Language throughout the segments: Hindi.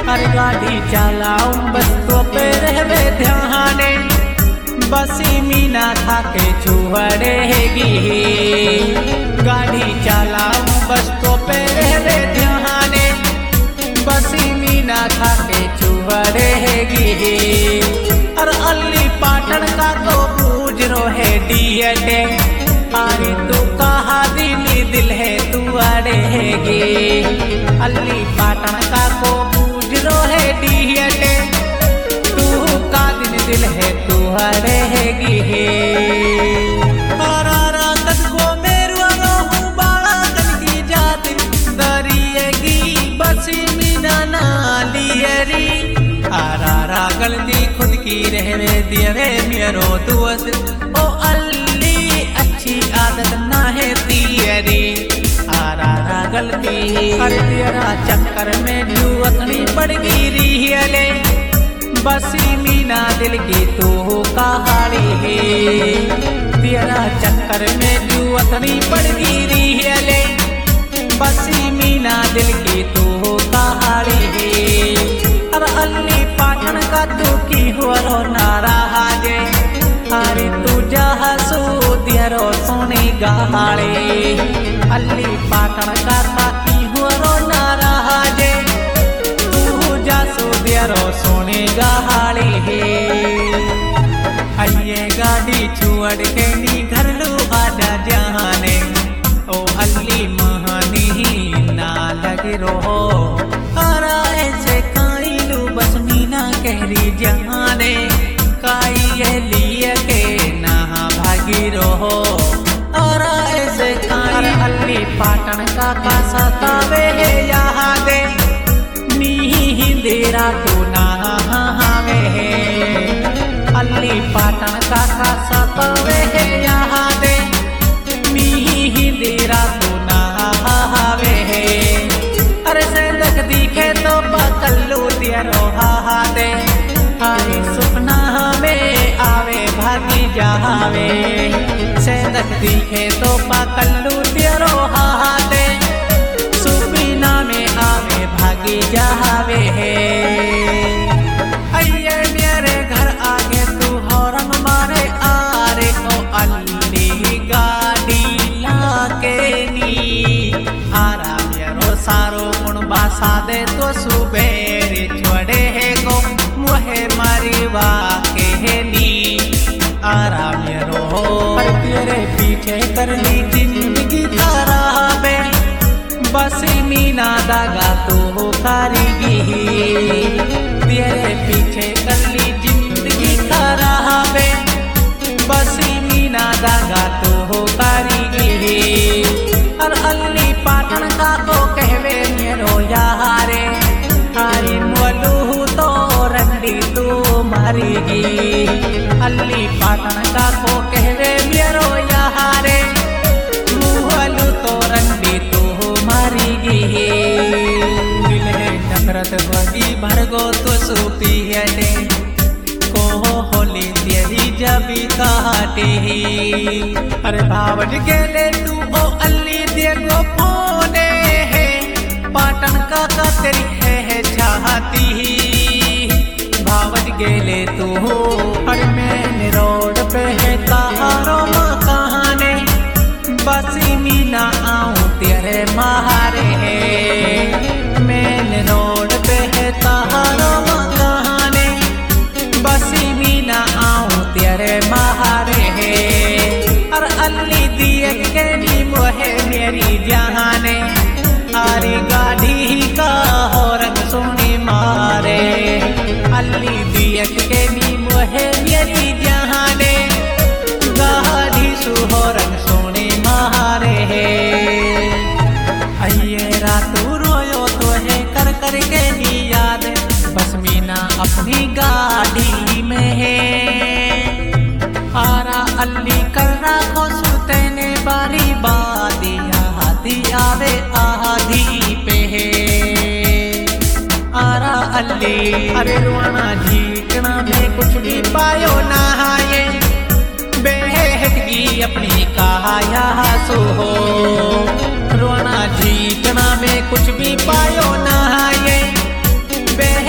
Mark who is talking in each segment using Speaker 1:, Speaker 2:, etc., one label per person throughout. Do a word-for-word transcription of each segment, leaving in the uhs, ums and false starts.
Speaker 1: अरे गाड़ी चलाऊं बस तो पे रहवे ध्याने, बसी मीना खाके छुहड़ेगी। गाड़ी चलाऊं बस तो पे रहवे ध्याने, बसी मीना खाके छुहड़ेगी। और अल्ली पाटन का तो बूझ रो है डीएटे, अरे तू कहा दिली दिल है तू अड़ेगी। अल्ली पाटन का को बूझ रो है डीएटे, तू का दिन दिल है तू अड़ेगी। आरा गलती खुद की रहवे दियरे मेरो दोस्त, ओ अल्ली अच्छी आदत ना है तेरी। आरा गलती कर तेरा चक्कर में जुअतनी पड़ गिरी है, बसी मीना दिल की तू कहाड़ी है। तेरा चक्कर में जुअतनी पड़ गिरी है, बसी मीना दिल की तू कहाड़ी है। और अल्ली पाटन का तू की हो रो नारा हाजे, अरे तू जहा सो दियरो सोने गहाड़े। अल्ली पाटन का ता की हो रो नारा हाजे, तू जा सो दियरो सोने गहाड़े। आइए गाड़ी छुअड़ के नी घर लो आजा जाने, ओ अल्ली महानी ना लगे रो। आरा ऐसे बस मीना कहरी जाने, काई ये लिए के ना भागी रहो। और ऐसे काई अल्ली पाटन का का सतावे है यहाँ दे, नी देरा तो ना हवे। अल्ली पाटन का का सतावे है यहाँ दे, नी देरा तो ना हवे। अरे से देख दिखे तो पकल्लू दियरो हा दे, हरी सुपना में आवे भागी जावे। से देख दिखे तो पकल्लू दियरो हा दे, सुपना में आवे भागी जावे। आइए मेरे घर आगे तू हॉर्न मारे, आरे ओ अल्ली गाड़ी लाके नी। आरा मेरो सारो गुण बासा दे तो सुबेरे छोड़े है गो मुहे मारीवा के नी। आरा मेरो पर तेरे पीछे कर ली जिंदगी खराबे, बसी मीना दागा तो कारीगी। तेरे पीछे कर ली जिंदगी खराबे, बसी मीना दागा तो कारीगी। और अल्ली पाटन का को कहवे मेरो यारे, हरी मोलू तो रंडी तू मारीगी। अल्ली पाटन का को कहवे मेरो यारे, मोलू तो रंडी तू मारीगी। दिल है नफरत बड़ी भरगो तो सूपी है ने, को होली तेरी जबी काटे। अरे भावज गेले तू ओ अल्ली देखो फोने है, पाटन का का तेरी है चाहती। भावज गेले तू और मेन रोड पे है तारो मकाने, बसी मीना आऊं तेरे महारे। मेन रोड पे है तारो मकाने, बसी मीना आऊं तेरे महारे। और अल्ली दिए के नी मोहे मेरी जहाने, आरी गाड़ी का हॉर्न सुनी मारे। अल्ली दिए के नी मोहे मेरी जहाने, गाड़ी सु हॉर्न सुनी मारे। आइए रातू रोयो तो है कर कर के नी याद, बस मीना अपनी गाड़ी में है। आरा अल्ली कर राखो सुतेने बारी बादिया हाथी आवे आधी पे है। आरा अल्ली अरे रुआना झीकना में कुछ भी पायो ना ये, बेहटगी अपनी कहाया सो हो। रुआना झीकना में कुछ भी पायो ना ये,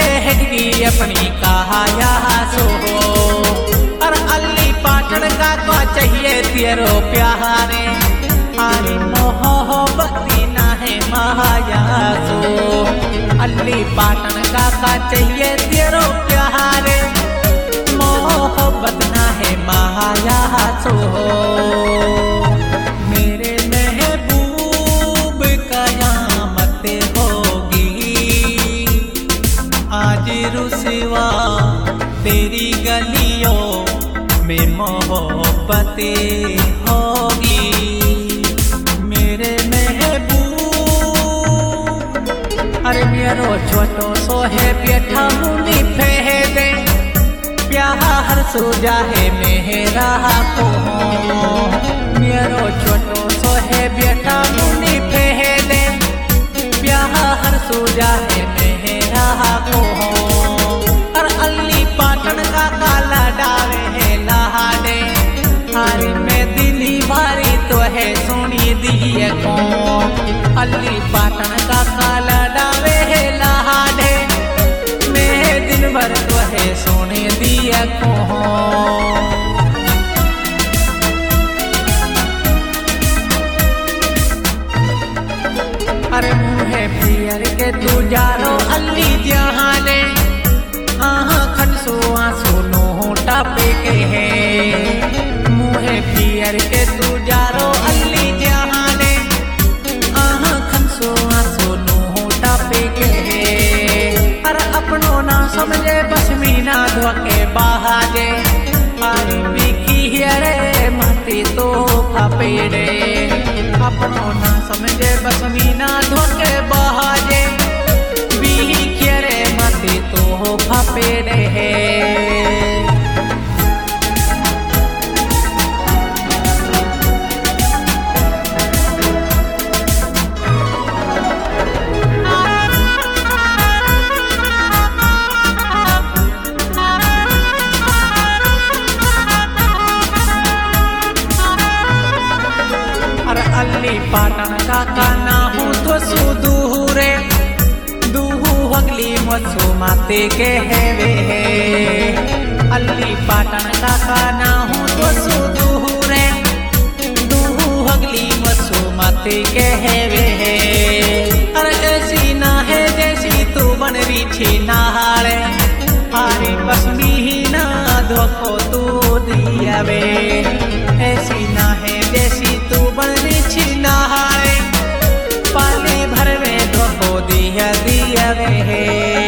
Speaker 1: बहाया सो अरे अल्ली पाटन का तो चाहिए तेरो प्यारे हरी मोहब्बती ना है महाया सो अल्ली पाटन का का चाहिए तेरो प्यारे मोहब्बत ना है महाया सो मेरे महबूब कयामत होगी आज रुसवा तेरी गलियों में मोहब्बतें होगी मेरे महबूब अरे मेरो छोटो सो है बैठा मुनि फेदे प्यार सूझा है मेरा को मेरो छोटो सो है बैठा मुनि फेदे प्यार सूझा है मेरा को और अल्ली पाटन का काला डावे है लहाड़े हारी में दिली भारी तो है सुनी दिए को अल्ली पाटन का काला डावे है लहाड़े में दिन भर तो है सुनी दिए को अरे मुहे पियर के तू जारो अल्ली जहाने हाँ खनसो आंसू नो टापे के है मुहे पियर के तू जारो अल्ली जहाने हाँ खनसो आंसू नो टापे के है अरे अपनो ना समझे बस मीना धोके बहाजे मारी बिकी रे मती तो फापेड़े अपनो ना समझे बस मीना धोके बहाजे बिकी रे मती तो फापेड़े है अल्ली पाटन का काना हूँ तो सुदूरे दूहू हगली मसू माते के है वे अल्ली पाटन का काना हूँ तो सुदूरे दूहू हगली मसू माते के है वे अरे ऐसी ना है जैसी तू बन रही छी नहारे हारी बसमी ही ना धोखो तू दिया वे ऐसी ना है जैसी तू बन रही छी नहारे पानी भर में धोखो दिया दिया वे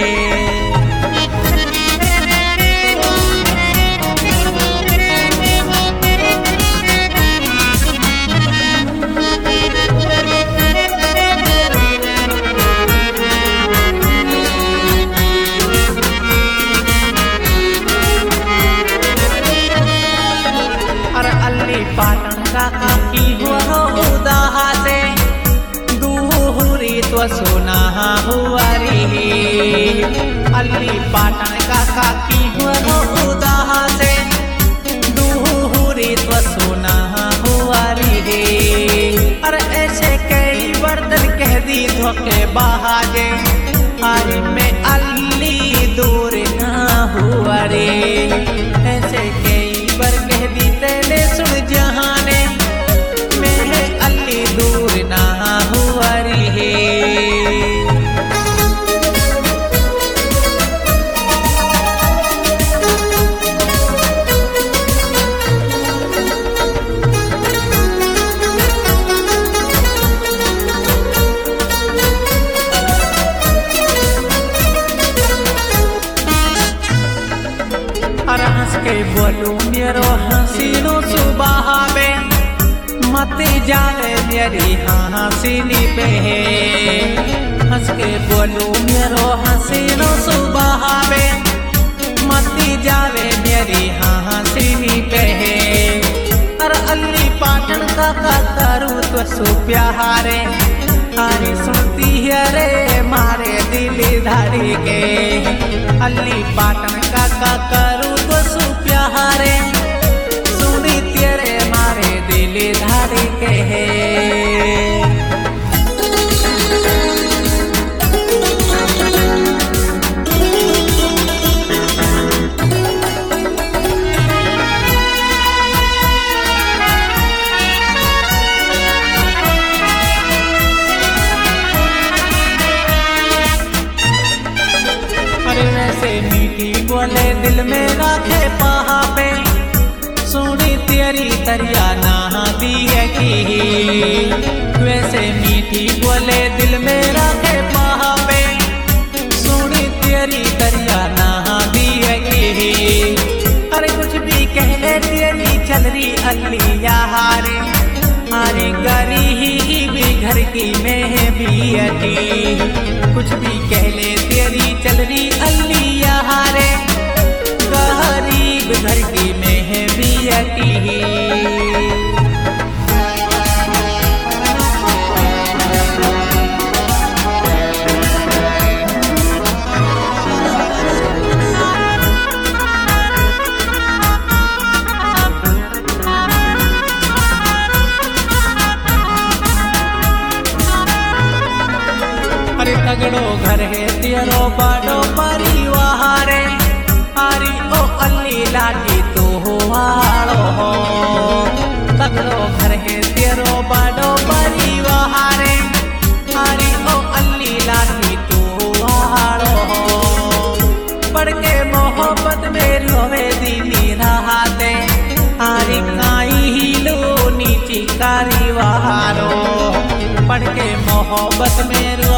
Speaker 1: पाटन का की हुआ उदाहा से दूहरी तो सुना हुआ रे अल्ली पाटन का की हुआ उदाहा से दूहरी तो सुना हुआ रे अरे ऐसे कई बर्तन कह दी धोखे बहाजे हारी में अल्ली दूर ना हुआ रे ऐसे कई बार कह दी तेरे सुन जहाने मेरे अल्ली दूर ना हुआ रे हंस के बोलू मेरो हसीनो सुबह में मत जावे मेरी हसीनी पे हंस के बोलू मेरो हसीनो सुबह में मत जावे मेरी हसीनी पे अरे अल्ली पाटन का करू तो सु प्यारे हारी सुनती है रे मारे दिल धारी के अल्ली पाटन का करू तो सु प्यारे सुनी तेरे मारे दिल धारी के बोले दिल में रखे पावे सोनी तेरी दरिया नहा दिए। अरे कुछ भी कह ले तेरी चल रही अल्लिया हारे हारे गरी ही भी घर की में भी अटी। कुछ भी कह ले तेरी चल रही अल्लिया हारे गरीब घर की में भी अटी। अरे तगड़ो घर है तेरो बाडो परिवार आरी ओ अल्ली लाटी तो हाड़ो हो। तगड़ो घर है तेरो बाडो परिवार आरी ओ अल्ली लाटी तो हाड़ो हो। पढ़ के मोहब्बत में रोवे दीनी रहाते आरी काई ही लो नीची कारी वारो। पढ़ के मोहब्बत में